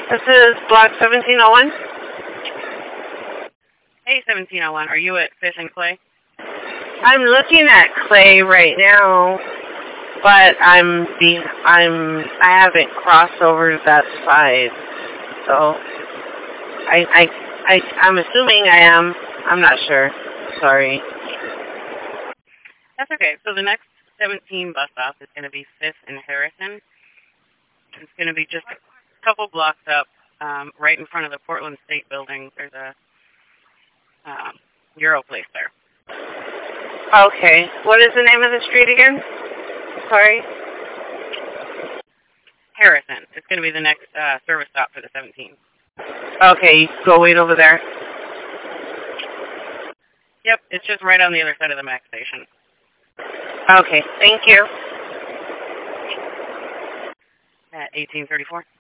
This is Block 1701. Hey, 1701, are you at Fish and Clay? I'm looking at Clay right now, but I haven't crossed over to that side, so I'm assuming I am. I'm not sure. Sorry. That's okay. So the next 17 bus stop is going to be 5th and Harrison. It's going to be just a couple blocks up, right in front of the Portland State Building. There's a Euro place there. Okay. What is the name of the street again? Sorry. Harrison. It's going to be the next service stop for the 17. Okay, go wait over there. Yep, it's just right on the other side of the MAX station. Okay, thank you. At 1834.